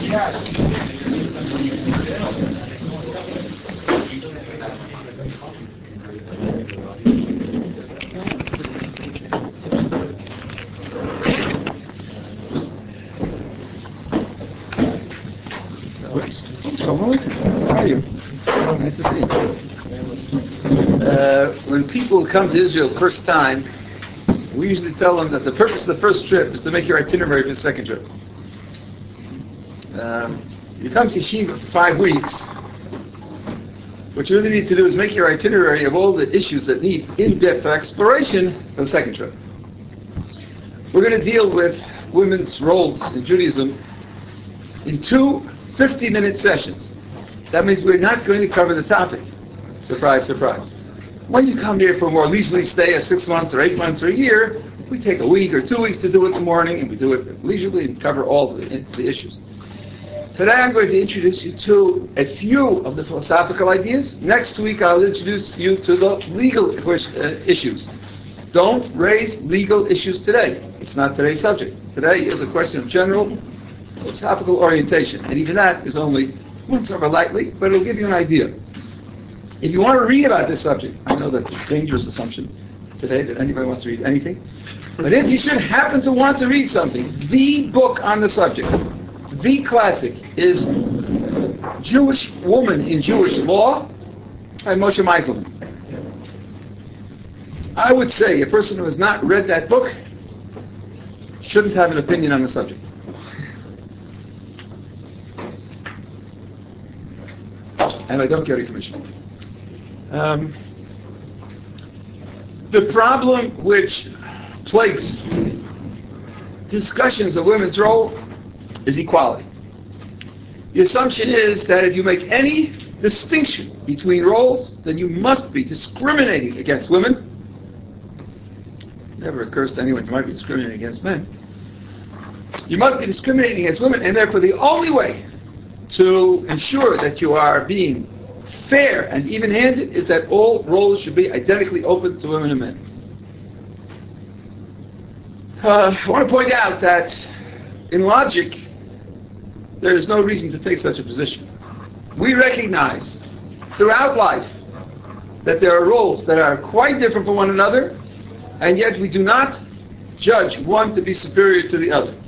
How are you? Nice to see you. When people come to Israel first time, we usually tell them that the purpose of the first trip is to make your itinerary for the second trip. You come to Yeshiva for 5 weeks. What you really need to do is make your itinerary of all the issues that need in-depth exploration for the second trip. We're going to deal with women's roles in Judaism in 2 50-minute sessions. That means we're not going to cover the topic. Surprise, surprise. When you come here for a more leisurely stay of 6 months or 8 months or a year, we take a week or 2 weeks to do it in the morning, and we do it leisurely and cover all the issues. Today I'm going to introduce you to a few of the philosophical ideas. Next week I'll introduce you to the legal issues. Don't raise legal issues today. It's not today's subject. Today is a question of general philosophical orientation, and even that is only once over lightly, but it'll give you an idea. If you want to read about this subject, I know that's a dangerous assumption today that anybody wants to read anything, but if you should happen to want to read something, the book on the subject, the classic, is Jewish Woman in Jewish Law by Moshe Meiselman. I would say a person who has not read that book shouldn't have an opinion on the subject. And I don't get a commission. The problem which plagues discussions of women's role is equality. The assumption is that if you make any distinction between roles, then you must be discriminating against women. It never occurs to anyone you might be discriminating against men. You must be discriminating against women, and therefore the only way to ensure that you are being fair and even-handed is that all roles should be identically open to women and men. I want to point out that in logic, there is no reason to take such a position. We recognize throughout life that there are roles that are quite different from one another, and yet we do not judge one to be superior to the other.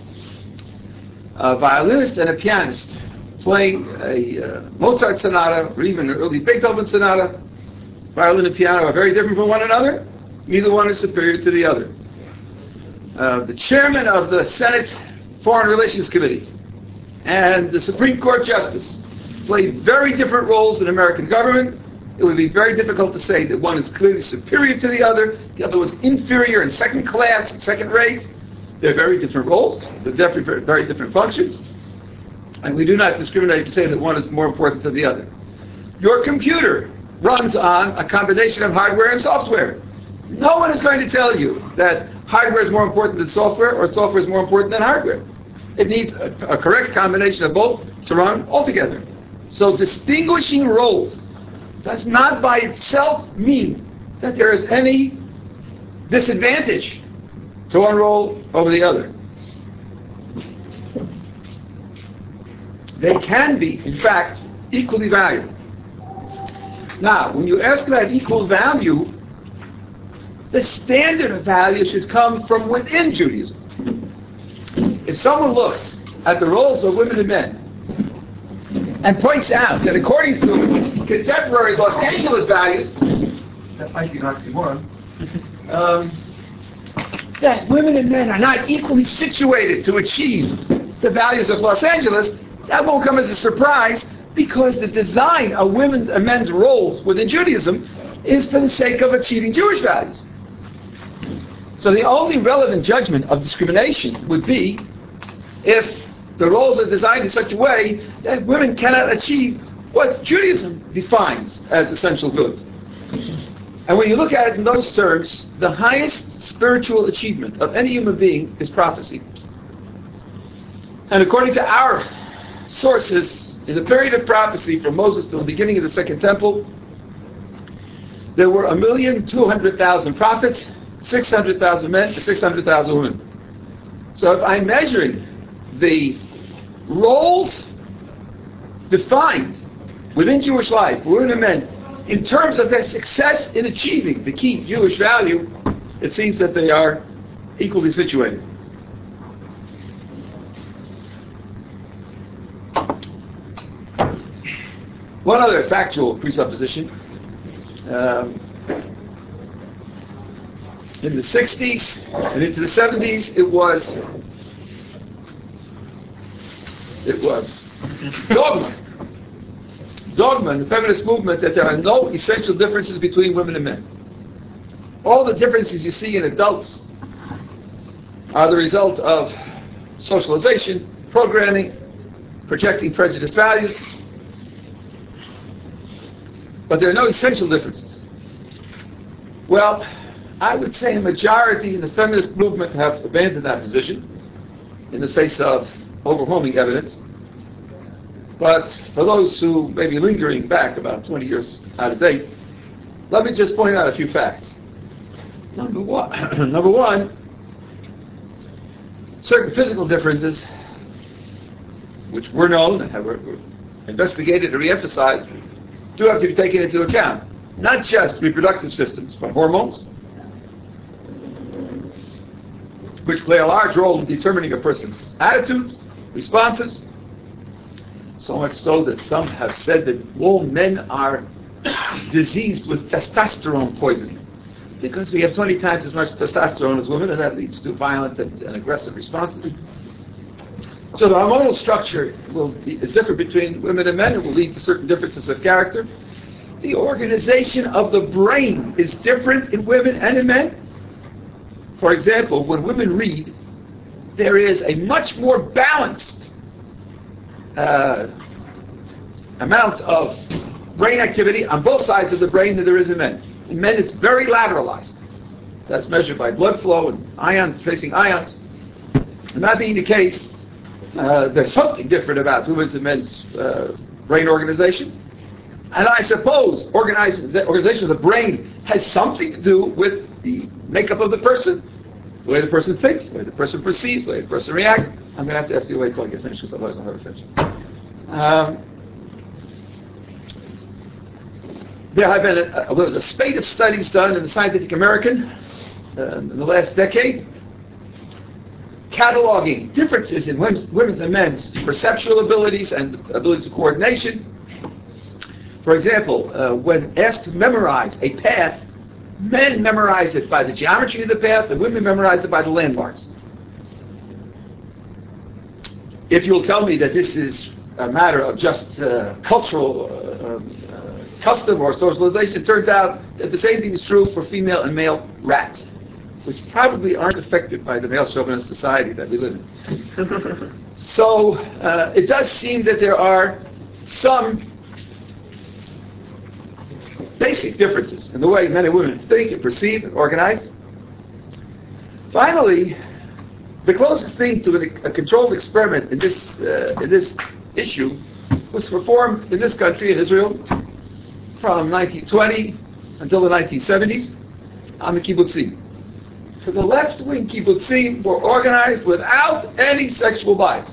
A violinist and a pianist playing a Mozart sonata or even an early Beethoven sonata, violin and piano are very different from one another. Neither one is superior to the other. The chairman of the Senate Foreign Relations Committee and the Supreme Court Justice play very different roles in American government. It would be very difficult to say that one is clearly superior to the other was inferior and second class, second rate. They're very different roles. They're definitely very different functions. And we do not discriminate to say that one is more important than the other. Your computer runs on a combination of hardware and software. No one is going to tell you that hardware is more important than software or software is more important than hardware. It needs a correct combination of both to run altogether. So distinguishing roles does not by itself mean that there is any disadvantage to one role over the other. They can be, in fact, equally valuable. Now, when you ask about equal value, the standard of value should come from within Judaism. If someone looks at the roles of women and men and points out that according to contemporary Los Angeles values, that might be an oxymoron, that women and men are not equally situated to achieve the values of Los Angeles, that won't come as a surprise because the design of women's and men's roles within Judaism is for the sake of achieving Jewish values. So the only relevant judgment of discrimination would be if the roles are designed in such a way that women cannot achieve what Judaism defines as essential goods. And when you look at it in those terms, the highest spiritual achievement of any human being is prophecy. And according to our sources, in the period of prophecy from Moses to the beginning of the Second Temple, there were 1,200,000 prophets, 600,000 men, and 600,000 women. So if I'm measuring the roles defined within Jewish life, for women and men, in terms of their success in achieving the key Jewish value, it seems that they are equally situated. One other factual presupposition. In the 60s and into the 70s, it was dogma in the feminist movement that there are no essential differences between women and men. All the differences you see in adults are the result of socialization, programming, projecting prejudiced values, but there are no essential differences. Well, I would say a majority in the feminist movement have abandoned that position in the face of overwhelming evidence. But for those who may be lingering back about 20 years out of date, let me just point out a few facts. Number one, certain physical differences, which were known and were investigated and re-emphasized, do have to be taken into account. Not just reproductive systems, but hormones, which play a large role in determining a person's attitudes, responses. So much so that some have said that all men are diseased with testosterone poisoning, because we have 20 times as much testosterone as women, and that leads to violent and aggressive responses. So the hormonal structure is different between women and men. It will lead to certain differences of character. The organization of the brain is different in women and in men. For example, when women read, there is a much more balanced amount of brain activity on both sides of the brain than there is in men. In men, it's very lateralized. That's measured by blood flow and tracing ions. And that being the case, there's something different about women's and men's brain organization. And I suppose organization of the brain has something to do with the makeup of the person, the way the person thinks, the way the person perceives, the way the person reacts. I'm going to have to ask you to wait until I get finished, because otherwise I'll never finish. There was a spate of studies done in the Scientific American in the last decade, cataloging differences in women's and men's perceptual abilities and abilities of coordination. For example, when asked to memorize a path, men memorize it by the geometry of the path, and women memorize it by the landmarks. If you'll tell me that this is a matter of just cultural custom or socialization, it turns out that the same thing is true for female and male rats, which probably aren't affected by the male chauvinist society that we live in. So it does seem that there are some basic differences in the way men and women think and perceive and organize. Finally, the closest thing to a controlled experiment in this issue was performed in this country, in Israel, from 1920 until the 1970s on the kibbutzim. For the left-wing kibbutzim were organized without any sexual bias.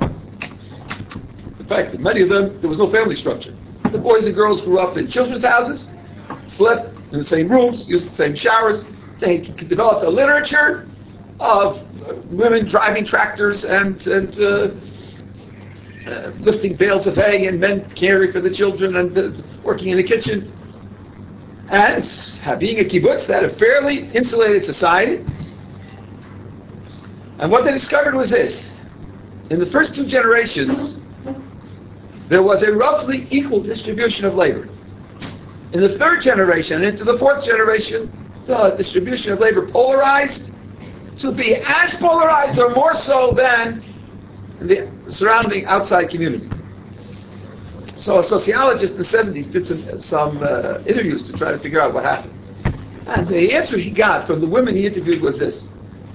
In fact, in many of them, there was no family structure. The boys and girls grew up in children's houses, slept in the same rooms, used the same showers. They developed a literature of women driving tractors and lifting bales of hay, and men caring for the children and working in the kitchen. And being a kibbutz, that a fairly insulated society. And what they discovered was this. In the first two generations, there was a roughly equal distribution of labor. In the third generation and into the fourth generation, the distribution of labor polarized to be as polarized or more so than in the surrounding outside community. So a sociologist in the 70s did some interviews to try to figure out what happened. And the answer he got from the women he interviewed was this.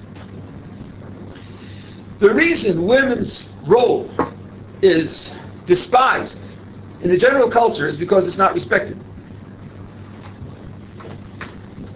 The reason women's role is despised in the general culture is because it's not respected.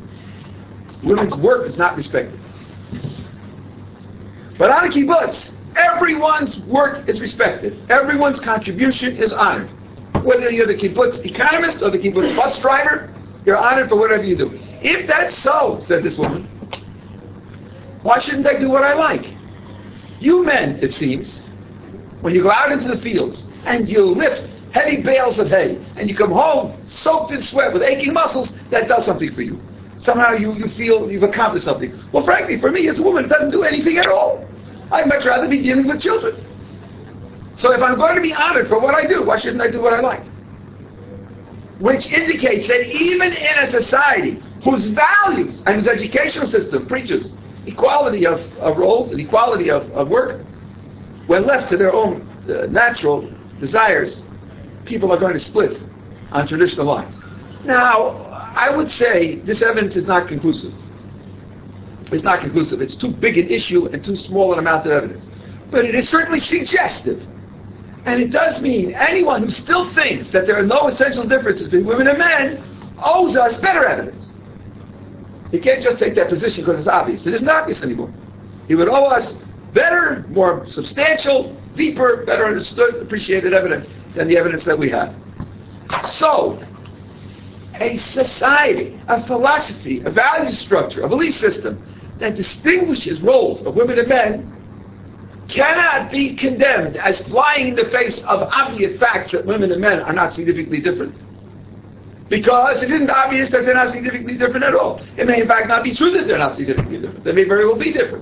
Women's work is not respected. But on a kibbutz, everyone's work is respected. Everyone's contribution is honored. Whether you're the kibbutz economist or the kibbutz bus driver, you're honored for whatever you do. If that's so, said this woman, why shouldn't I do what I like? You men, it seems, when you go out into the fields and you lift heavy bales of hay and you come home soaked in sweat with aching muscles, that does something for you. Somehow you feel you've accomplished something. Well, frankly, for me as a woman, it doesn't do anything at all. I'd much rather be dealing with children. So if I'm going to be honored for what I do, why shouldn't I do what I like? Which indicates that even in a society whose values and whose educational system preaches equality of roles and equality of work, when left to their own natural desires, people are going to split on traditional lines. Now, I would say this evidence is not conclusive. It's not conclusive. It's too big an issue and too small an amount of evidence. But it is certainly suggestive. And it does mean anyone who still thinks that there are no essential differences between women and men owes us better evidence. He can't just take that position because it's obvious. It isn't obvious anymore. He would owe us better, more substantial, deeper, better understood, appreciated evidence than the evidence that we have. So, a society, a philosophy, a value structure, a belief system that distinguishes roles of women and men cannot be condemned as flying in the face of obvious facts that women and men are not significantly different. Because it isn't obvious that they're not significantly different at all. It may in fact not be true that they're not significantly different. They may very well be different.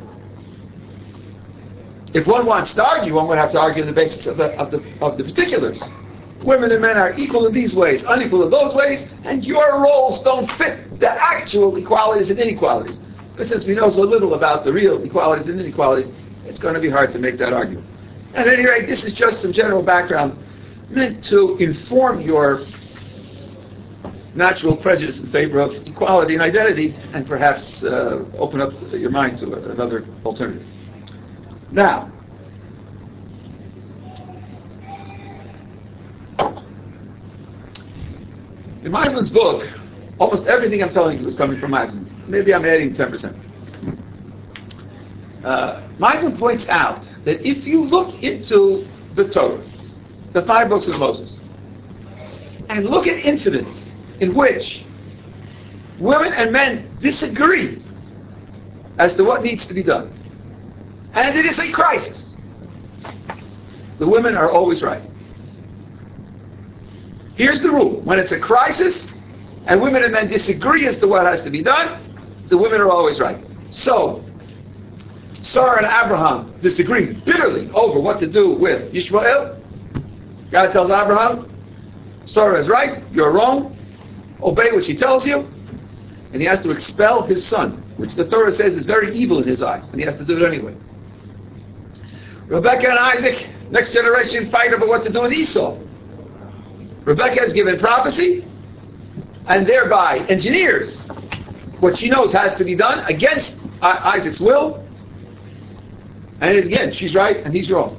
If one wants to argue, one would have to argue on the basis of the particulars. Women and men are equal in these ways, unequal in those ways, and your roles don't fit the actual equalities and inequalities. But since we know so little about the real equalities and inequalities, it's going to be hard to make that argument. At any rate, this is just some general background meant to inform your natural prejudice in favor of equality and identity, and perhaps open up your mind to another alternative. Now, in Meisman's book, almost everything I'm telling you is coming from Meisman. Maybe I'm adding 10%. Meisman points out that if you look into the Torah, the 5 books of Moses, and look at incidents in which women and men disagree as to what needs to be done, and it is a crisis, the women are always right. Here's the rule. When it's a crisis and women and men disagree as to what has to be done, the women are always right. So, Sarah and Abraham disagree bitterly over what to do with Yishmael. God tells Abraham, Sarah is right, you're wrong, obey what she tells you, and he has to expel his son, which the Torah says is very evil in his eyes, and he has to do it anyway. Rebecca and Isaac, next generation, fight over what to do with Esau. Rebecca has given prophecy, and thereby engineers what she knows has to be done against Isaac's will. And again, she's right and he's wrong.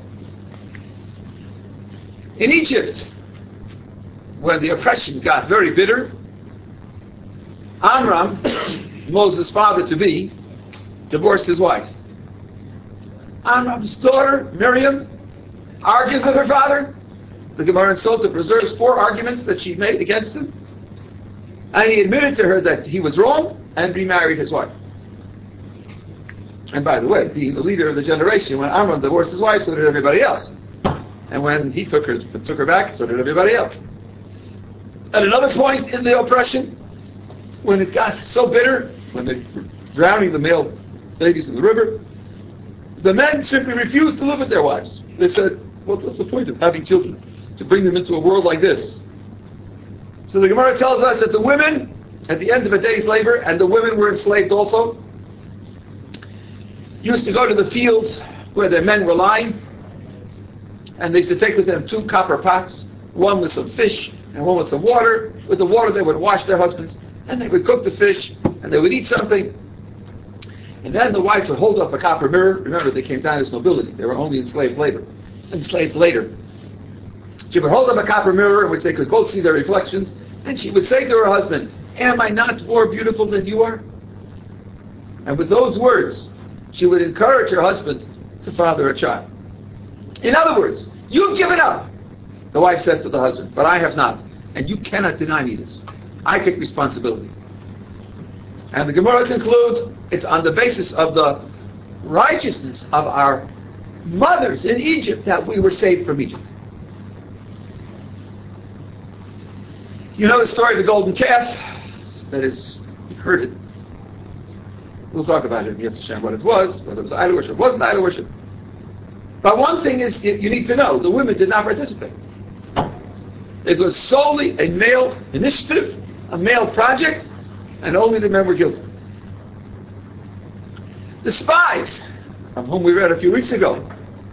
In Egypt, when the oppression got very bitter, Amram, Moses' father-to-be, divorced his wife. Amram's daughter, Miriam, argued with her father. The Gemara in Sota preserves 4 arguments that she made against him. And he admitted to her that he was wrong and remarried his wife. And by the way, being the leader of the generation, when Amram divorced his wife, so did everybody else. And when he took her back, so did everybody else. At another point in the oppression, when it got so bitter, when they were drowning the male babies in the river, the men simply refused to live with their wives. They said, well, what's the point of having children? To bring them into a world like this. So the Gemara tells us that the women, at the end of a day's labor, and the women were enslaved also, used to go to the fields where their men were lying, and they used to take with them 2 copper pots, one with some fish and one with some water. With the water they would wash their husbands, and they would cook the fish, and they would eat something. And then the wife would hold up a copper mirror. Remember, they came down as nobility. They were only enslaved later. She would hold up a copper mirror in which they could both see their reflections, and she would say to her husband, am I not more beautiful than you are? And with those words, she would encourage her husband to father a child. In other words, you've given up, the wife says to the husband, but I have not. And you cannot deny me this. I take responsibility. And the Gemara concludes, it's on the basis of the righteousness of our mothers in Egypt that we were saved from Egypt. You know the story of the golden calf? That is, you've heard it. We'll talk about it in Yetzer Hashem, what it was, whether it was idol worship, wasn't idol worship. But one thing is, you need to know, the women did not participate. It was solely a male initiative, a male project, and only the men were guilty. The spies, of whom we read a few weeks ago,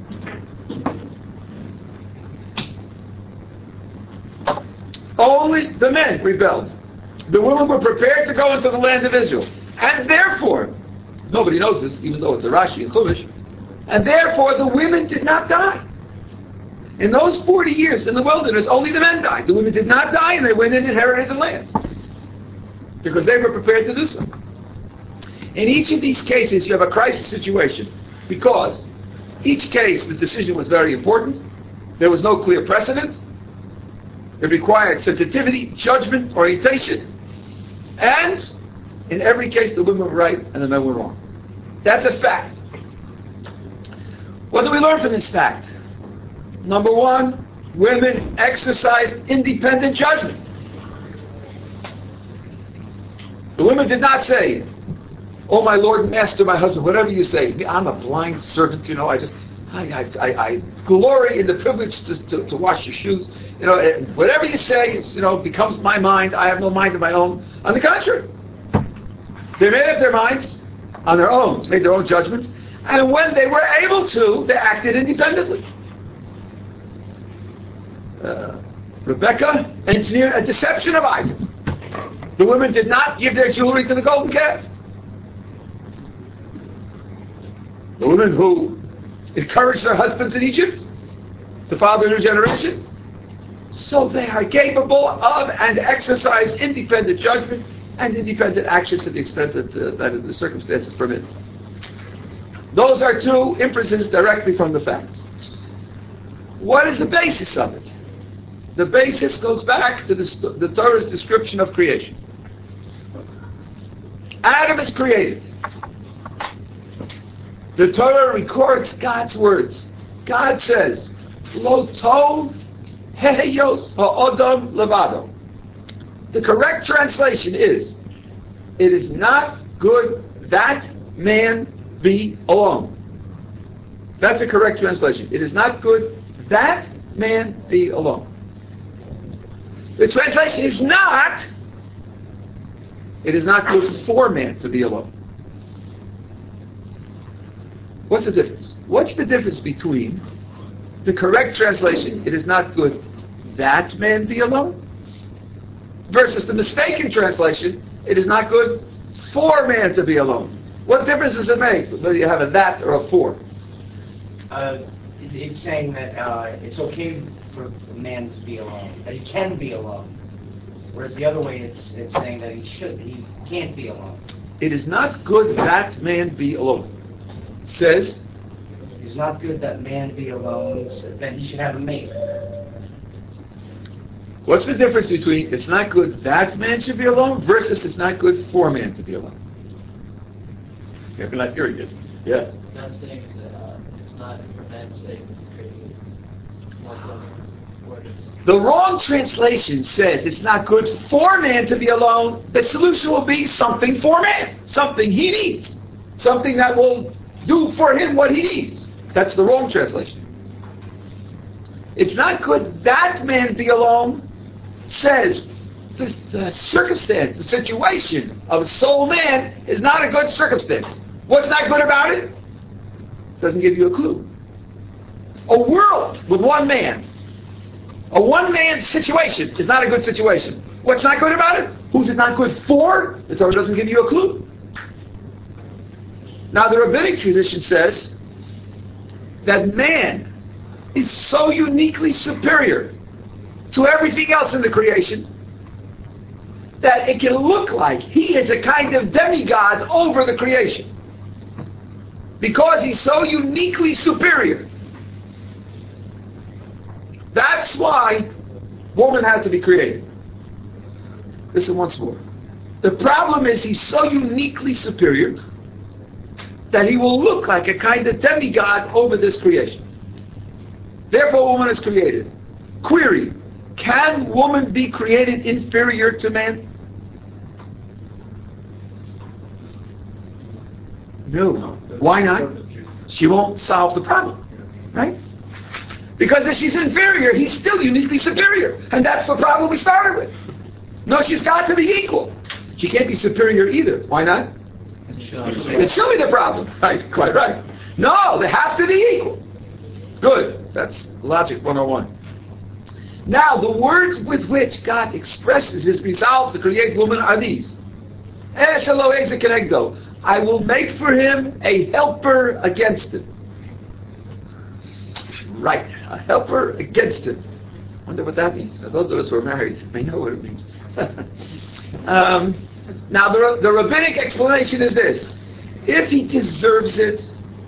only the men rebelled. The women were prepared to go into the land of Israel. And therefore, nobody knows this, even though it's a Rashi and Chumash, and therefore the women did not die. In those 40 years in the wilderness, only the men died. The women did not die, and they went and inherited the land. Because they were prepared to do so. In each of these cases, you have a crisis situation. Because each case, the decision was very important. There was no clear precedent. It required sensitivity, judgment, orientation. And in every case, the women were right and the men were wrong. That's a fact. What do we learn from this fact? Number one, women exercised independent judgment. The women did not say, oh my Lord, Master, my husband, whatever you say, I'm a blind servant, I glory in the privilege to wash your shoes. Whatever you say, becomes my mind. I have no mind of my own. On the contrary, they made up their minds on their own, made their own judgments, and when they were able to, they acted independently. Rebecca engineered a deception of Isaac. The women did not give their jewelry to the golden calf. The women who encouraged their husbands in Egypt to father a new generation. So they are capable of and exercise independent judgment and independent action to the extent that the circumstances permit. Those are two inferences directly from the facts. What is the basis of it? The basis goes back to the Torah's description of creation. Adam is created. The Torah records God's words. God says, Lo tov heyos ha'odam levado. The correct translation is, it is not good that man be alone. That's the correct translation. It is not good that man be alone. The translation is not, it is not good for man to be alone. What's the difference? What's the difference between the correct translation, it is not good that man be alone, versus the mistaken translation, it is not good for man to be alone? What difference does it make whether you have a that or a for? It's saying that it's okay for a man to be alone, that he can be alone. Whereas the other way, it's saying that he can't be alone. It is not good that man be alone. Says, it's not good that man be alone, that he should have a mate. What's the difference between it's not good that man should be alone versus it's not good for man to be alone? You're not hearing it. Yeah. Not saying it's not for man's sake that he's created. It's not the wrong translation says it's not good for man to be alone. The solution will be something for man, something he needs, something that will do for him what he needs. That's the wrong translation. It's not good that man be alone says the circumstance, the situation of a soul man is not a good circumstance. What's not good about it? Doesn't give you a clue. A world with one man, a one-man situation is not a good situation. What's not good about it? Who's it not good for? The Torah doesn't give you a clue. Now, the rabbinic tradition says that man is so uniquely superior to everything else in the creation that it can look like he is a kind of demigod over the creation. Because he's so uniquely superior, That's why woman had to be created. Listen once more. The problem is he's so uniquely superior that he will look like a kind of demigod over this creation. Therefore, woman is created. Query, can woman be created inferior to man? No. Why not? She won't solve the problem, right? Because if she's inferior, he's still uniquely superior. And that's the problem we started with. No, she's got to be equal. She can't be superior either. Why not? It should be the problem. Right, quite right. No, they have to be equal. Good. That's logic 101. Now, the words with which God expresses his resolve to create woman are these. I will make for him a helper against him. Right, a helper against him. I wonder what that means. Those of us who are married may know what it means. Now, the rabbinic explanation is this. If he deserves it,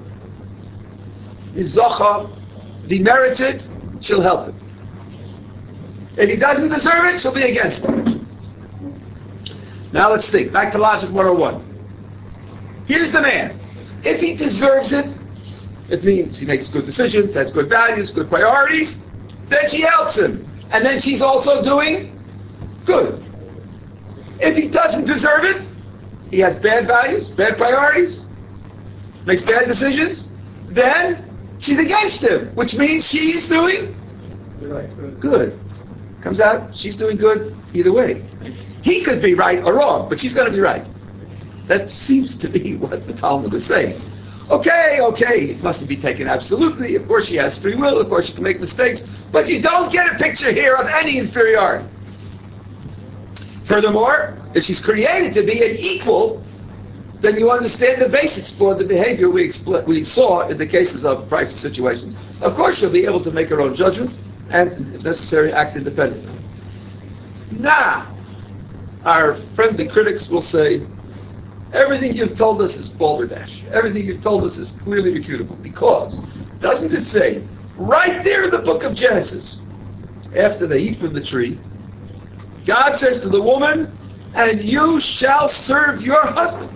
if he merits it, she'll help him. If he doesn't deserve it, she'll be against him. Now let's think. Back to logic 101. Here's the man. If he deserves it, it means he makes good decisions, has good values, good priorities, then she helps him. And then she's also doing good. If he doesn't deserve it, he has bad values, bad priorities, makes bad decisions, then she's against him, which means she's doing good. Comes out, she's doing good either way. He could be right or wrong, but she's going to be right. That seems to be what the Talmud is saying. Okay, it mustn't be taken absolutely. Of course she has free will, of course she can make mistakes, but you don't get a picture here of any inferiority. Furthermore, if she's created to be an equal, then you understand the basics for the behavior we saw in the cases of crisis situations. Of course she'll be able to make her own judgments and, if necessary, act independently. Now, our friendly critics will say, everything you've told us is balderdash. Everything you've told us is clearly refutable. Because, doesn't it say, right there in the book of Genesis, after they eat from the tree, God says to the woman, and you shall serve your husband.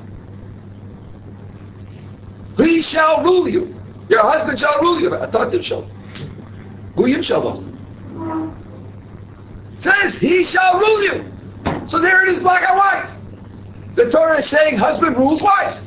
He shall rule you. Your husband shall rule you. Atatim shall. Guyim shall. Says, he shall rule you. So there it is, black and white. The Torah is saying husband rules wife.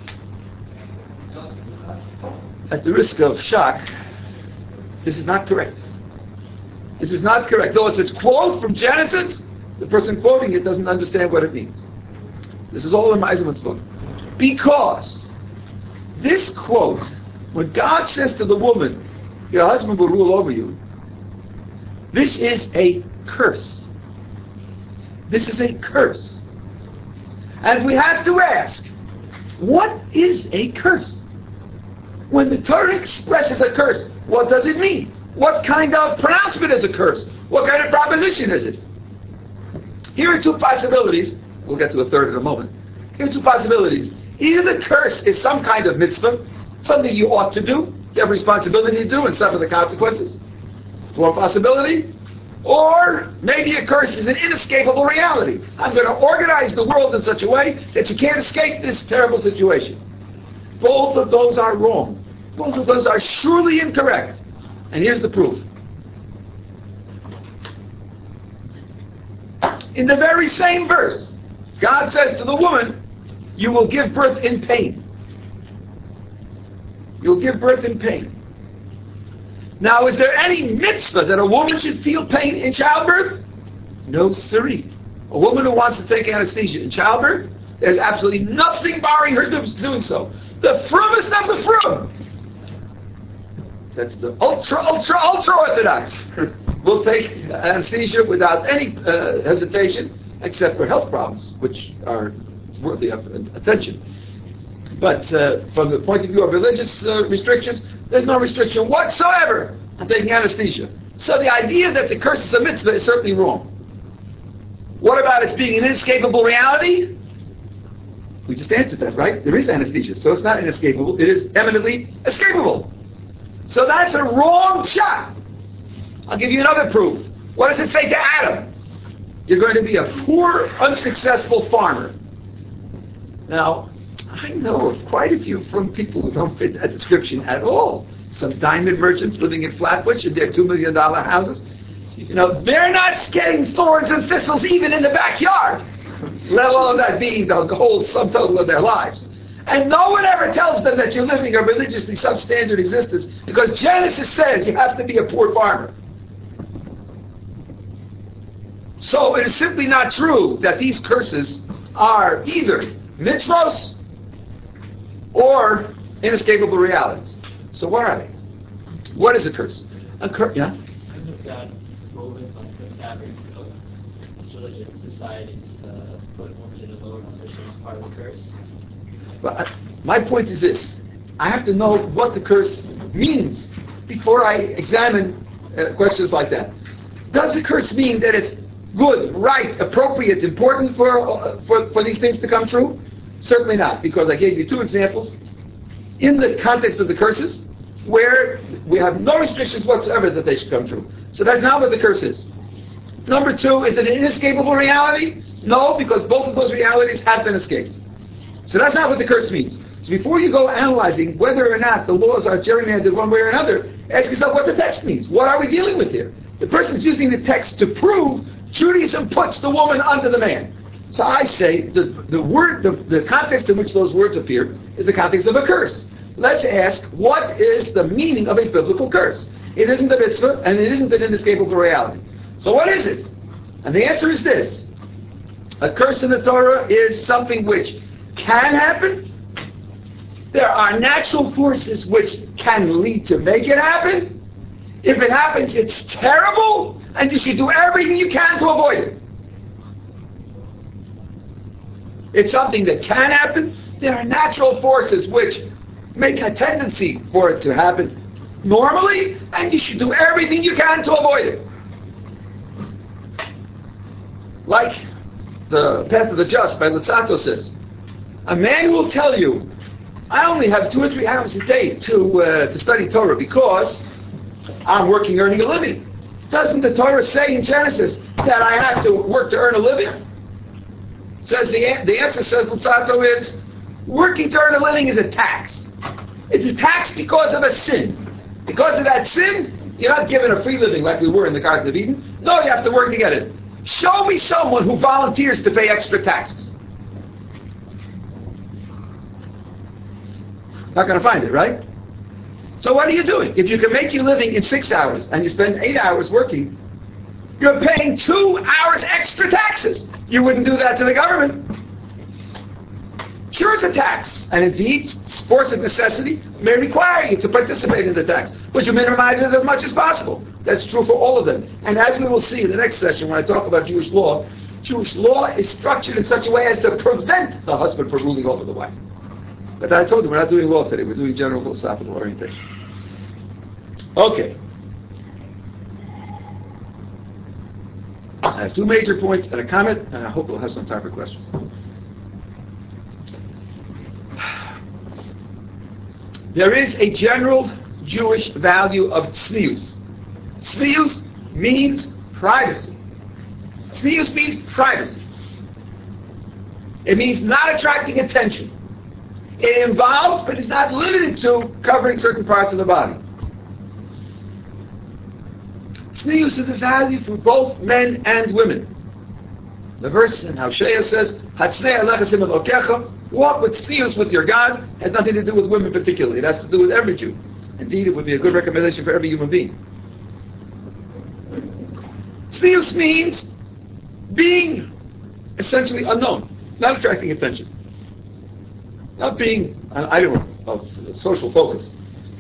At the risk of shock, this is not correct. This is not correct. Though it's a quote from Genesis, the person quoting it doesn't understand what it means. This is all in Eisenman's book. Because this quote, when God says to the woman, your husband will rule over you, this is a curse. This is a curse. And we have to ask, what is a curse? When the Torah expresses a curse, what does it mean? What kind of pronouncement is a curse? What kind of proposition is it? Here are two possibilities. We'll get to a third in a moment. Here are two possibilities. Either the curse is some kind of mitzvah, something you ought to do, you have responsibility to do and suffer the consequences. It's one possibility. Or maybe a curse is an inescapable reality. I'm going to organize the world in such a way that you can't escape this terrible situation. Both of those are wrong. Both of those are surely incorrect. And here's the proof. In the very same verse, God says to the woman, you will give birth in pain. You'll give birth in pain. Now, is there any mitzvah that a woman should feel pain in childbirth? No, siree. A woman who wants to take anesthesia in childbirth, there's absolutely nothing barring her doing so. The frummest of the frum. That's the ultra orthodox. Will take anesthesia without any hesitation, except for health problems, which are worthy of attention. But from the point of view of religious restrictions, there's no restriction whatsoever on taking anesthesia. So the idea that the curse is a mitzvah is certainly wrong. What about its being an inescapable reality? We just answered that, right? There is anesthesia, so it's not inescapable. It is eminently escapable. So that's a wrong shot. I'll give you another proof. What does it say to Adam? You're going to be a poor, unsuccessful farmer. Now, I know of quite a few from people who don't fit that description at all. Some diamond merchants living in Flatbush in their $2 million houses. They're not getting thorns and thistles even in the backyard, let alone that being the whole sum total of their lives. And no one ever tells them that you're living a religiously substandard existence, because Genesis says you have to be a poor farmer. So it is simply not true that these curses are either mitzvos or inescapable realities. So what are they? What is a curse? Yeah? Couldn't God woven like the fabric of this religion societies to put women in a lower position as part of the curse? But my point is this. I have to know what the curse means before I examine questions like that. Does the curse mean that it's good, right, appropriate, important for these things to come true? Certainly not, because I gave you two examples in the context of the curses where we have no restrictions whatsoever that they should come true. So that's not what the curse is. Number two, is it an inescapable reality? No, because both of those realities have been escaped. So that's not what the curse means. So before you go analyzing whether or not the laws are gerrymandered one way or another, ask yourself what the text means. What are we dealing with here? The person's using the text to prove Judaism puts the woman under the man. So I say the context in which those words appear is the context of a curse. Let's ask, what is the meaning of a biblical curse? It isn't a mitzvah, and it isn't an inescapable reality. So what is it? And the answer is this. A curse in the Torah is something which can happen. There are natural forces which can lead to make it happen. If it happens, it's terrible, and you should do everything you can to avoid it. It's something that can happen. There are natural forces which make a tendency for it to happen normally, and you should do everything you can to avoid it. Like the Path of the Just by Luzzatto says, a man will tell you, I only have 2 or 3 hours a day to study Torah because I'm working, earning a living. Doesn't the Torah say in Genesis that I have to work to earn a living? Says the answer, says Luzzatto, is working to earn a living is a tax. It's a tax because of a sin. Because of that sin, you're not given a free living like we were in the Garden of Eden. No, you have to work to get it. Show me someone who volunteers to pay extra taxes. Not going to find it, right? So what are you doing? If you can make your living in 6 hours and you spend 8 hours working, you're paying 2 hours extra taxes. You wouldn't do that to the government. Sure, it's a tax. And indeed, force of necessity may require you to participate in the tax. But you minimize it as much as possible. That's true for all of them. And as we will see in the next session when I talk about Jewish law is structured in such a way as to prevent the husband from ruling over the wife. But I told you, we're not doing law today. We're doing general philosophical orientation. Okay. I have 2 major points and a comment, and I hope we'll have some time for questions. There is a general Jewish value of tznius. Tznius means privacy. Tznius means privacy. It means not attracting attention. It involves, but is not limited to, covering certain parts of the body. Tznius is a value for both men and women. The verse in Hosea says, "Hatznei alecha elokecha," walk with tznius with your God. Has nothing to do with women particularly. It has to do with every Jew. Indeed, it would be a good recommendation for every human being. Tznius means being essentially unknown, not attracting attention, not being an item of social focus.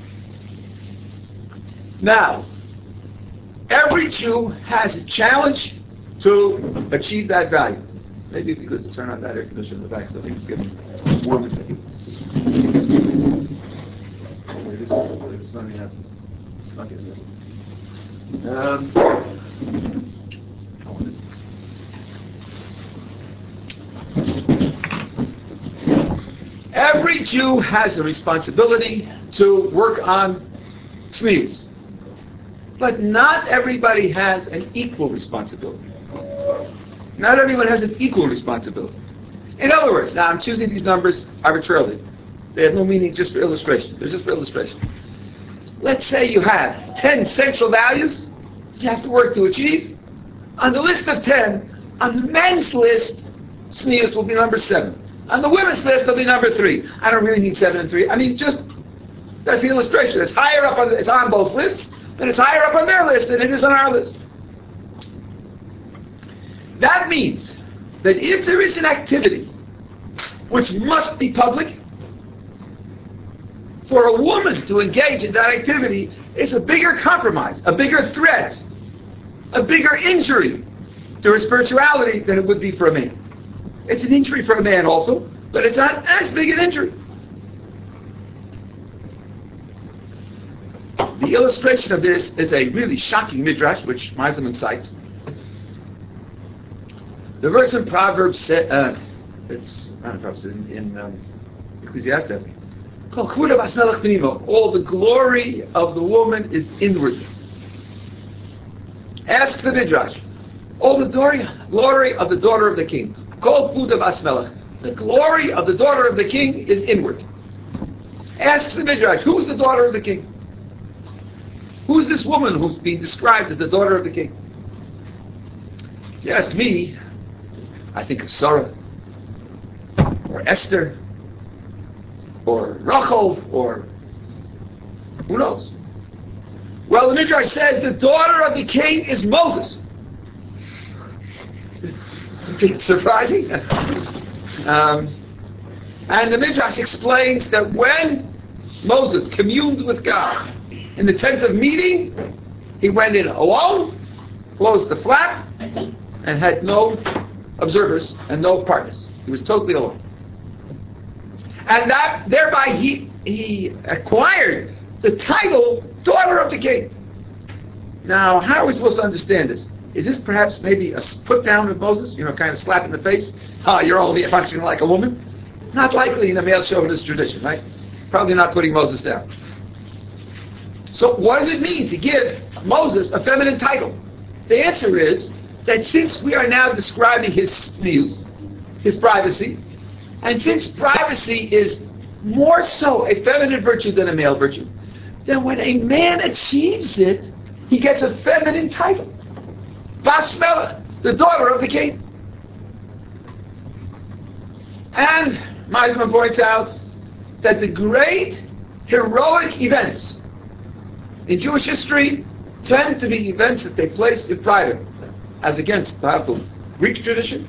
Now, every Jew has a challenge to achieve that value. Maybe it'd be good to turn on that air conditioner in the back so I think it's getting warm in here. It's not getting Every Jew has a responsibility to work on tznius. But not everybody has an equal responsibility. Not everyone has an equal responsibility. In other words, now I'm choosing these numbers arbitrarily. They have no meaning, just for illustration. They're just for illustration. Let's say you have 10 central values that you have to work to achieve. On the list of 10, on the men's list, tznius will be number 7. On the women's list, it'll be number 3. I don't really need 7 and 3. I mean, just, that's the illustration. It's higher up on, it's on both lists, but it's higher up on their list than it is on our list. That means that if there is an activity which must be public, for a woman to engage in that activity is a bigger compromise, a bigger threat, a bigger injury to her spirituality than it would be for a man. It's an injury for a man also, but it's not as big an injury. The illustration of this is a really shocking midrash, which Meisman cites. The verse in Proverbs says, it's not in Proverbs, in Ecclesiastes. All the glory of the woman is inwardness. Ask the midrash. All the glory of the daughter of the king. The glory of the daughter of the king is inward. Ask the midrash. Who's the daughter of the king? Who's this woman who's being described as the daughter of the king? If you ask me, I think of Sarah, or Esther, or Rachel, or who knows? Well, the Midrash says the daughter of the king is Moses. It's a bit surprising. And the Midrash explains that when Moses communed with God in the tent of meeting, he went in alone, closed the flap, and had no observers and no partners. He was totally alone. And that thereby he acquired the title daughter of the king. Now, how are we supposed to understand this? Is this perhaps maybe a put down of Moses? You know, kind of slap in the face? Oh, you're only functioning like a woman? Not likely in a male chauvinist tradition, right? Probably not putting Moses down. So what does it mean to give Moses a feminine title? The answer is that since we are now describing his views, his privacy, and since privacy is more so a feminine virtue than a male virtue, then when a man achieves it, he gets a feminine title. Bas Melech, the daughter of the king. And Meisman points out that the great heroic events in Jewish history tend to be events that take place in private, as against the Greek tradition.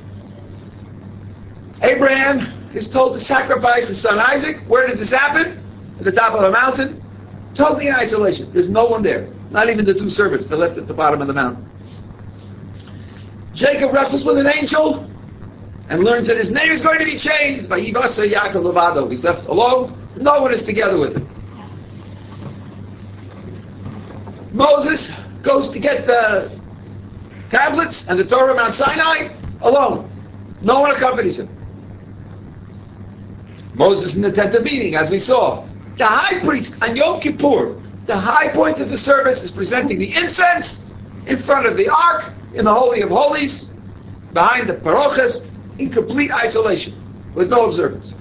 Abraham is told to sacrifice his son Isaac. Where does this happen? At the top of a mountain. Totally in isolation. There's no one there. Not even the 2 servants that left at the bottom of the mountain. Jacob wrestles with an angel and learns that his name is going to be changed by Yivasa Yaakov Levado. He's left alone. No one is together with him. Moses goes to get the tablets and the Torah of Mount Sinai alone. No one accompanies him. Moses in the tent of meeting, as we saw. The high priest on Yom Kippur, the high point of the service is presenting the incense in front of the ark in the Holy of Holies, behind the parochas, in complete isolation, with no observance.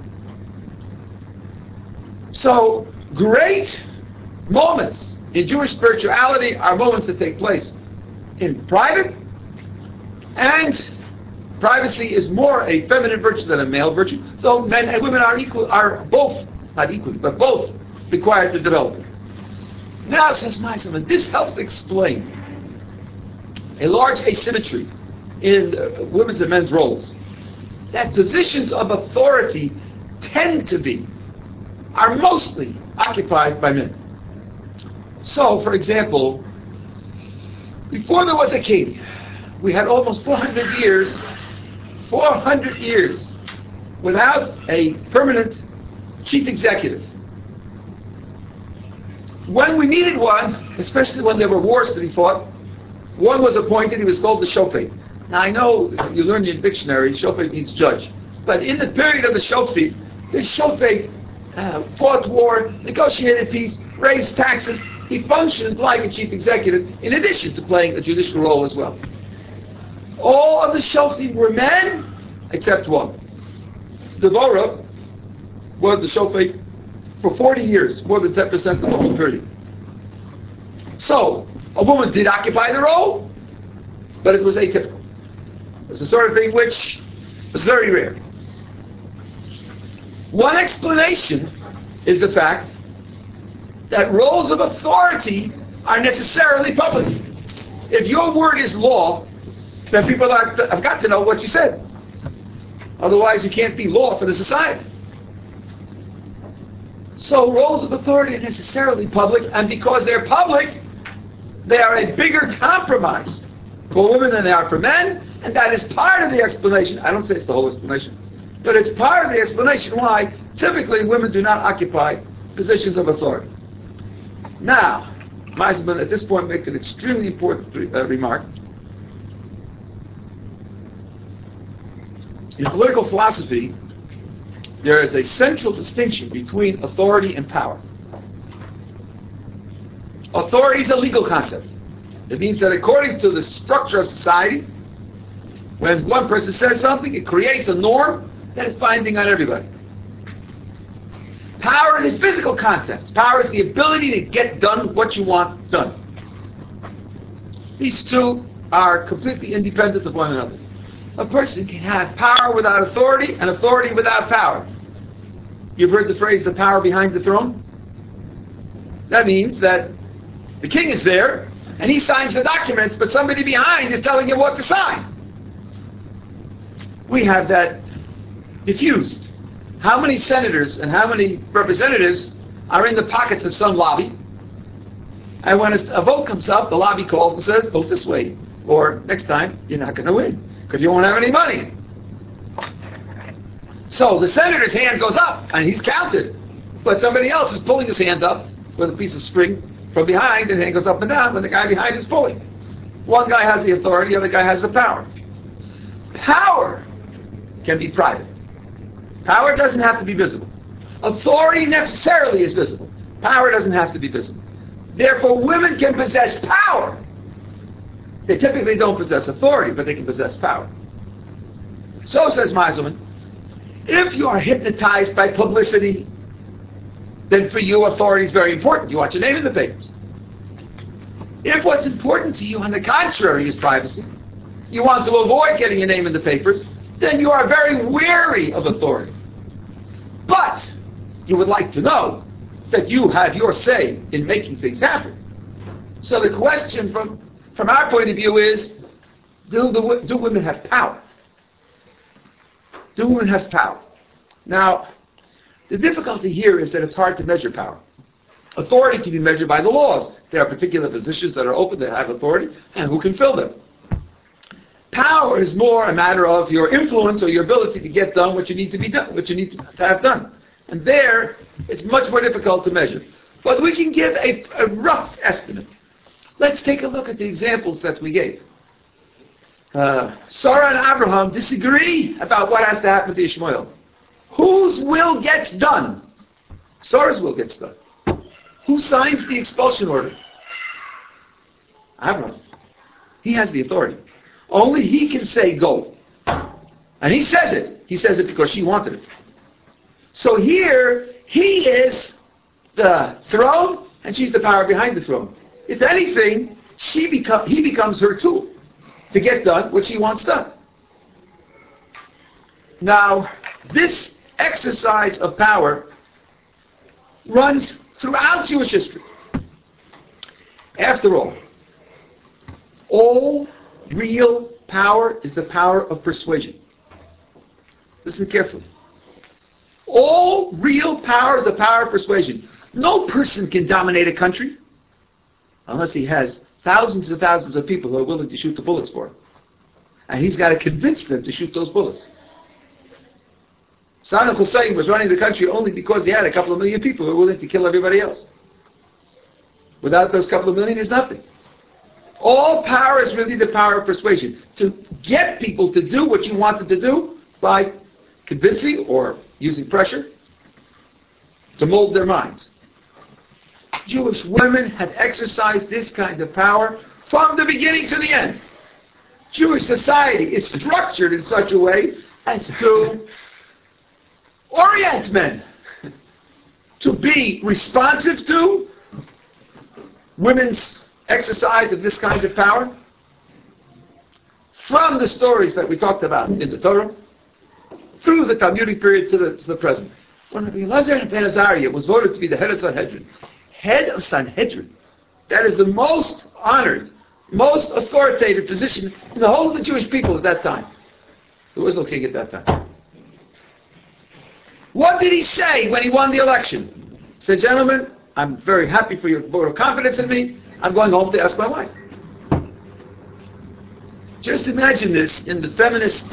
So, great moments in Jewish spirituality are moments that take place in private, and privacy is more a feminine virtue than a male virtue, though men and women are both, not equally, but both required to develop it. Now, says Meisman, this helps explain a large asymmetry in women's and men's roles. That positions of authority are mostly occupied by men. So, for example, before there was a king, we had almost 400 years without a permanent chief executive. When we needed one, especially when there were wars to be fought, one was appointed. He was called the Shofet. Now, I know you learned in your dictionary, Shofet means judge. But in the period of the Shofet fought war, negotiated peace, raised taxes. He functioned like a chief executive in addition to playing a judicial role as well. All of the Shoftim were men except one. Devorah was the Shofet for 40 years, more than 10% of the whole period. So, a woman did occupy the role, but it was atypical. It was the sort of thing which was very rare. One explanation is the fact that roles of authority are necessarily public. If your word is law, then people have got to know what you said. Otherwise, you can't be law for the society. So roles of authority are necessarily public, and because they're public, they are a bigger compromise for women than they are for men, and that is part of the explanation. I don't say it's the whole explanation, but it's part of the explanation why typically women do not occupy positions of authority. Now, Meisman at this point makes an extremely important remark. In political philosophy, there is a central distinction between authority and power. Authority is a legal concept. It means that according to the structure of society, when one person says something, it creates a norm that is binding on everybody. Power is a physical concept. Power is the ability to get done what you want done. These two are completely independent of one another. A person can have power without authority and authority without power. You've heard the phrase, the power behind the throne? That means that the king is there, and he signs the documents, but somebody behind is telling him what to sign. We have that diffused. How many senators and how many representatives are in the pockets of some lobby? And when a vote comes up, the lobby calls and says, vote this way. Or next time, you're not going to win, because you won't have any money. So the senator's hand goes up, and he's counted. But somebody else is pulling his hand up with a piece of string from behind, and the hand goes up and down when the guy behind is pulling. One guy has the authority, the other guy has the power. Power can be private. Power doesn't have to be visible. Authority necessarily is visible. Power doesn't have to be visible. Therefore, women can possess power. They typically don't possess authority, but they can possess power. So, says Meiselman, if you are hypnotized by publicity, then for you, authority is very important. You want your name in the papers. If what's important to you, on the contrary, is privacy, you want to avoid getting your name in the papers, then you are very wary of authority. But you would like to know that you have your say in making things happen. So the question from our point of view is, do women have power? Do women have power? Now, the difficulty here is that it's hard to measure power. Authority can be measured by the laws. There are particular positions that are open that have authority, and who can fill them. Power is more a matter of your influence or your ability to get done what you need to be done, what you need to have done. And there, it's much more difficult to measure. But we can give a rough estimate. Let's take a look at the examples that we gave. Sarah and Abraham disagree about what has to happen to Ishmael. Whose will gets done? Sarah's will gets done. Who signs the expulsion order? Abraham. He has the authority. Only he can say go. And he says it. He says it because she wanted it. So here, he is the throne, and she's the power behind the throne. If anything, he becomes her tool to get done what she wants done. Now, this exercise of power runs throughout Jewish history. After all real power is the power of persuasion. Listen carefully. All real power is the power of persuasion. No person can dominate a country unless he has thousands and thousands of people who are willing to shoot the bullets for him. And he's got to convince them to shoot those bullets. Saddam Hussein was running the country only because he had a couple of million people who were willing to kill everybody else. Without those couple of million, there's nothing. All power is really the power of persuasion. To get people to do what you want them to do by convincing or using pressure to mold their minds. Jewish women had exercised this kind of power from the beginning to the end. Jewish society is structured in such a way as to orient men to be responsive to women's exercise of this kind of power. From the stories that we talked about in the Torah, through the Talmudic period to the present. When Rabbi Elazar ben Azariah was voted to be the head of Sanhedrin, that is the most honored, most authoritative position in the whole of the Jewish people at that time. There was no king at that time. What did he say when he won the election? He said, gentlemen, I'm very happy for your vote of confidence in me. I'm going home to ask my wife. Just imagine this in the feminist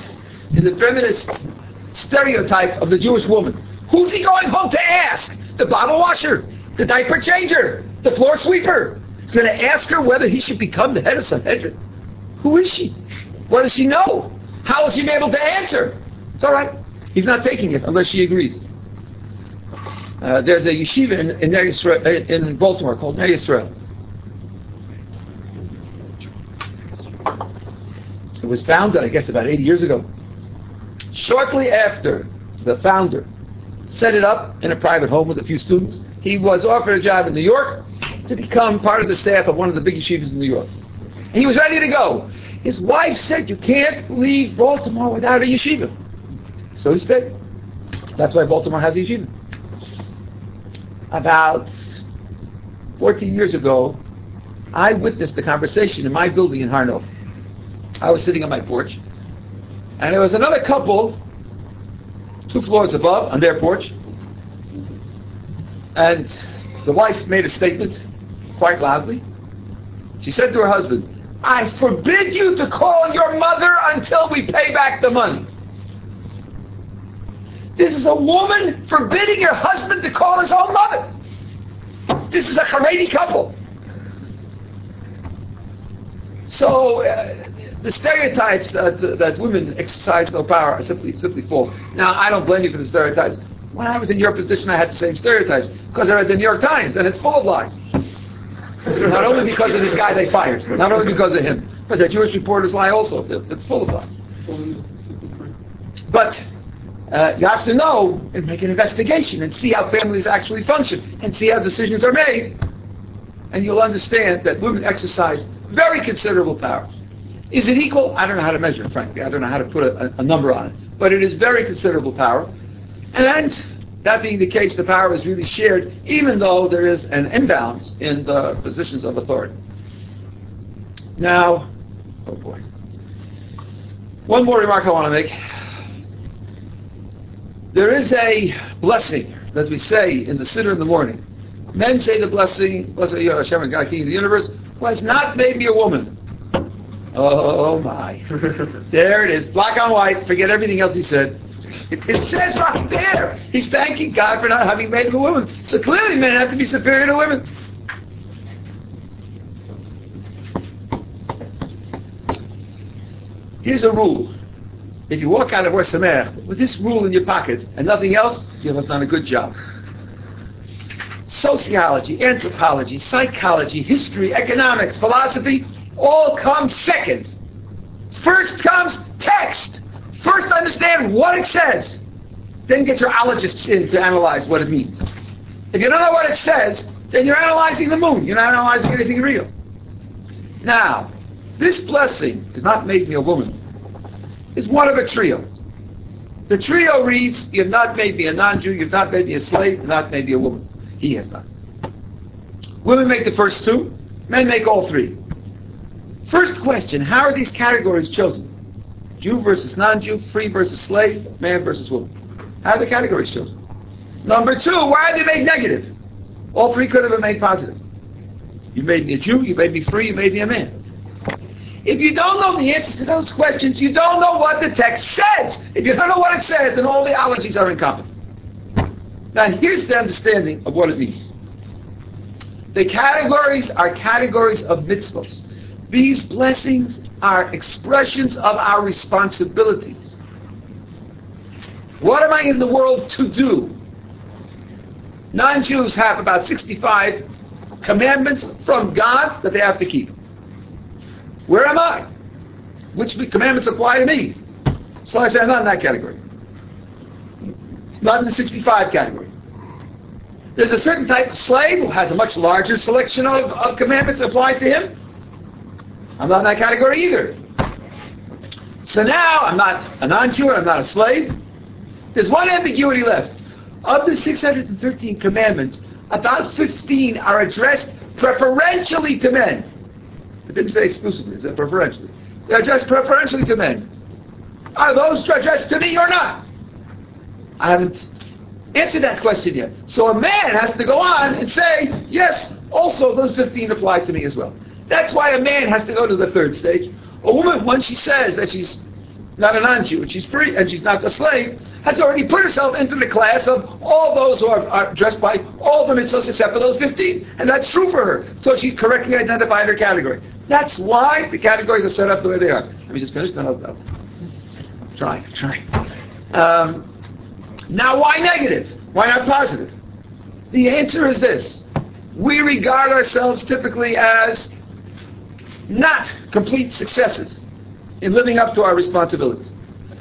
stereotype of the Jewish woman. Who's he going home to ask? The bottle washer, the diaper changer, the floor sweeper. He's going to ask her whether he should become the head of Sanhedrin. Who is she? What does she know? How will she be able to answer? It's all right. He's not taking it unless she agrees. There's a yeshiva in Ner Yisrael, in Baltimore called Ner Yisrael. It was founded, I guess, about 80 years ago. Shortly after the founder set it up in a private home with a few students, he was offered a job in New York to become part of the staff of one of the big yeshivas in New York. And he was ready to go. His wife said, you can't leave Baltimore without a yeshiva. So he stayed. That's why Baltimore has a yeshiva. About 14 years ago, I witnessed a conversation in my building in Har Nof. I was sitting on my porch, and there was another couple 2 floors above on their porch, and the wife made a statement quite loudly. She said to her husband, I forbid you to call your mother until we pay back the money. This is a woman forbidding her husband to call his own mother. This is a Haredi couple. So the stereotypes that women exercise no power are simply false. Now, I don't blame you for the stereotypes. When I was in your position, I had the same stereotypes because I read the New York Times, and it's full of lies. Not only because of this guy they fired, not only because of him, but the Jewish reporters lie also. It's full of lies. But you have to know and make an investigation and see how families actually function and see how decisions are made, and you'll understand that women exercise very considerable power. Is it equal? I don't know how to measure it, frankly. I don't know how to put a number on it. But it is very considerable power. And that being the case, the power is really shared, even though there is an imbalance in the positions of authority. Now, oh boy. One more remark I want to make. There is a blessing that we say in the Siddur in the morning. Men say the blessing, blessed are you, Hashem, God, King of the universe, who has not made me a woman. Oh my. There it is, black on white, forget everything else he said. It says right there, he's thanking God for not having made him a woman. So clearly men have to be superior to women. Here's a rule. If you walk out of Or Sameach with this rule in your pocket and nothing else, you'll have done a good job. Sociology, anthropology, psychology, history, economics, philosophy, all come second. First comes text. First understand what it says. Then get your ologists in to analyze what it means. If you don't know what it says, then you're analyzing the moon. You're not analyzing anything real. Now, this blessing is not made me a woman. Is one of a trio. The trio reads, you have not made me a non-Jew, you have not made me a slave, you have not made me a woman. He has not. Women make the first 2, men make all 3. First question, how are these categories chosen? Jew versus non-Jew, free versus slave, man versus woman. How are the categories chosen? Number 2, why are they made negative? All 3 could have been made positive. You made me a Jew, you made me free, you made me a man. If you don't know the answers to those questions, you don't know what the text says. If you don't know what it says, then all the ologies are incompetent. Now here's the understanding of what it means. The categories are categories of mitzvos. These blessings are expressions of our responsibilities. What am I in the world to do? Non-Jews have about 65 commandments from God that they have to keep. Where am I? Which commandments apply to me? So I say I'm not in that category. Not in the 65 category. There's a certain type of slave who has a much larger selection of commandments applied to him. I'm not in that category either. So now I'm not a non-Jew and I'm not a slave. There's one ambiguity left. Of the 613 commandments, about 15 are addressed preferentially to men. It didn't say exclusively, it said preferentially. They're addressed preferentially to men. Are those addressed to me or not? I haven't answered that question yet. So a man has to go on and say, yes, also those 15 apply to me as well. That's why a man has to go to the third stage. A woman, when she says that she's not a non-Jew and she's free and she's not a slave, has already put herself into the class of all those who are addressed by all the mitzvahs except for those 15. And that's true for her. So she's correctly identified her category. That's why the categories are set up the way they are. Let me just finish, then I'll try. Now, why negative? Why not positive? The answer is this. We regard ourselves typically as not complete successes in living up to our responsibilities.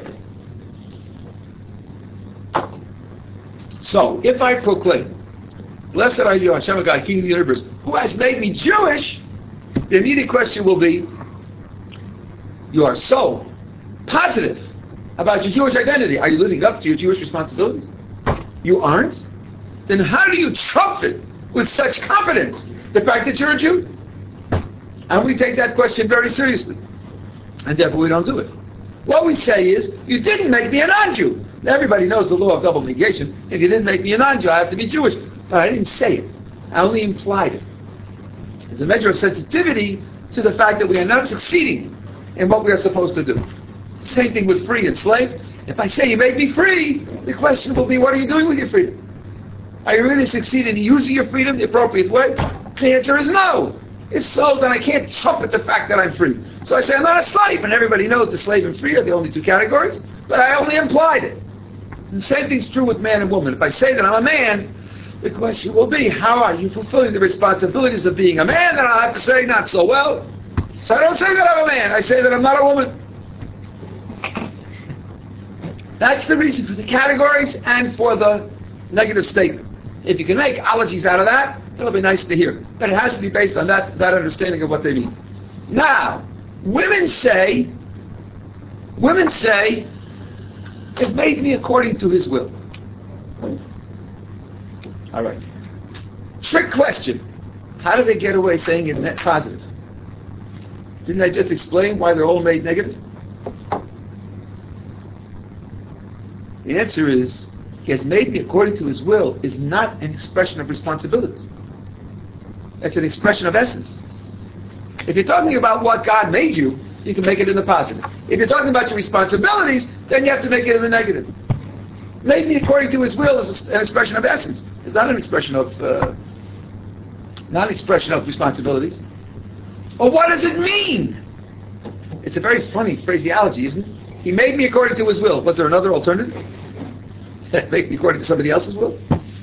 So, if I proclaim, blessed are you, Hashem God, King of the universe, who has made me Jewish, the immediate question will be, you are so positive about your Jewish identity. Are you living up to your Jewish responsibilities? You aren't? Then how do you trumpet with such confidence the fact that you're a Jew? And we take that question very seriously. And therefore we don't do it. What we say is, you didn't make me a non-Jew. Everybody knows the law of double negation. If you didn't make me a non-Jew, I have to be Jewish. But I didn't say it. I only implied it. It's a measure of sensitivity to the fact that we are not succeeding in what we are supposed to do. Same thing with free and slave. If I say you made me free, the question will be, what are you doing with your freedom? Are you really succeeding in using your freedom the appropriate way? The answer is no. If so, then I can't trumpet the fact that I'm free. So I say I'm not a slave, and everybody knows the slave and free are the only two categories, but I only implied it. And the same thing's true with man and woman. If I say that I'm a man, the question will be, how are you fulfilling the responsibilities of being a man? Then I'll have to say, not so well. So I don't say that I'm a man, I say that I'm not a woman. That's the reason for the categories and for the negative statement. If you can make ologies out of that, it'll be nice to hear. But it has to be based on that understanding of what they mean. Now, women say, it made me according to his will. All right. Trick question. How do they get away saying it net positive? Didn't I just explain why they're all made negative? The answer is, he has made me according to his will is not an expression of responsibilities. It's an expression of essence. If you're talking about what God made you, you can make it in the positive. If you're talking about your responsibilities, then you have to make it in the negative. Made me according to his will is an expression of essence. It's not an expression of responsibilities. Well, what does it mean? It's a very funny phraseology, isn't it? He made me according to his will. Was there another alternative? Make me according to somebody else's will?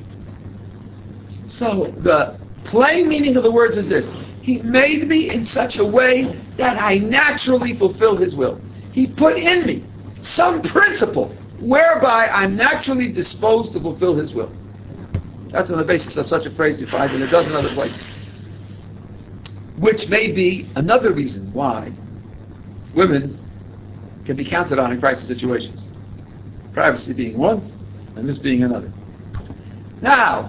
So the plain meaning of the words is this. He made me in such a way that I naturally fulfill his will. He put in me some principle whereby I'm naturally disposed to fulfill his will. That's on the basis of such a phrase you find in a dozen other places. Which may be another reason why women can be counted on in crisis situations. Privacy being one, and this being another. Now,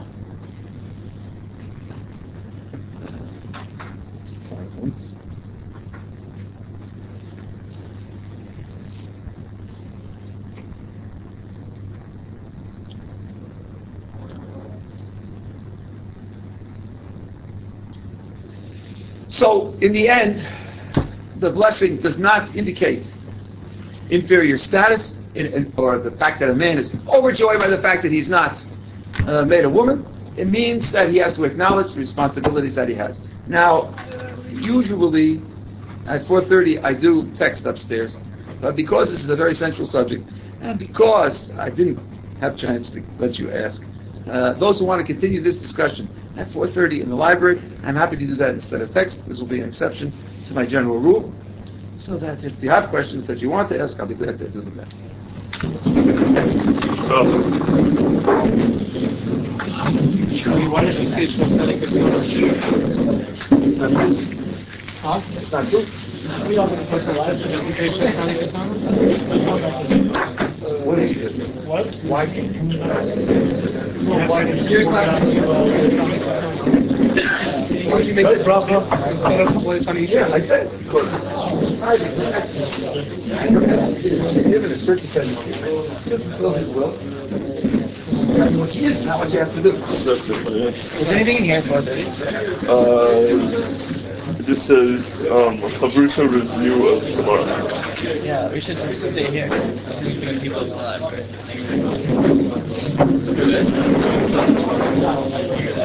so, in the end, the blessing does not indicate inferior status, or the fact that a man is overjoyed by the fact that he's not made a woman. It means that he has to acknowledge the responsibilities that he has. Now, usually at 4:30 I do text upstairs, but because this is a very central subject, and because I didn't have a chance to let you ask, those who want to continue this discussion at 4:30 in the library. I'm happy to do that instead of text. This will be an exception to my general rule, so that if you have questions that you want to ask, I'll be glad to do them then. Why does he say it's not selling good Huh? It's not true. We don't have to post a live. Does he say it's not selling good What is this? What? Why can't you? Why did you Why did you make that bracha? instead of place on each? Yeah, I said. Given a certain tendency to fulfill his will. What he is, not what you have to do. Is anything in here for this? It just says Chavruta review of Gemara. Yeah, we should stay here. Sleeping people in the library.